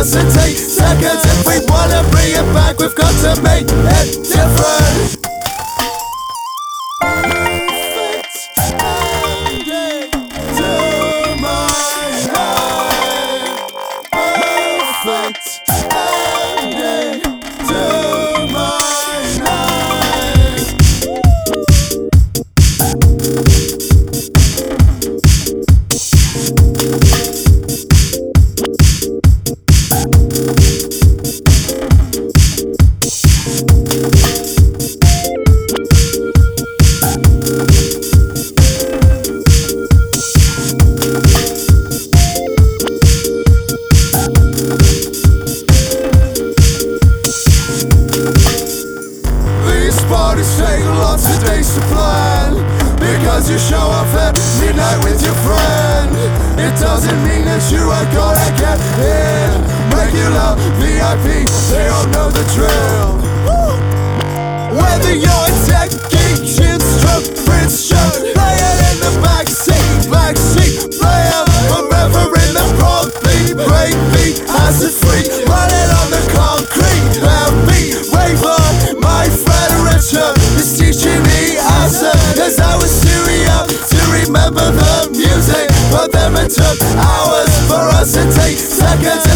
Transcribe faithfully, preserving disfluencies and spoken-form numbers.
us to take seconds. If we wanna bring it back, we've got to make it different. Perfect ending to my life. Parties take lots of days to plan, because you show up at midnight with your friend. It doesn't mean that you are gonna get in. Regular V I P, they all know the drill. Whether you're a tech geek, stroke, Prince shirt, play it in the backseat, backseat, play it forever in the prog beat, break beat, acid free, run it on the concrete, and beat, wave on, my friend Richard is teaching me acid, as I was tearing up to remember the music, but then it took hours for us to take seconds.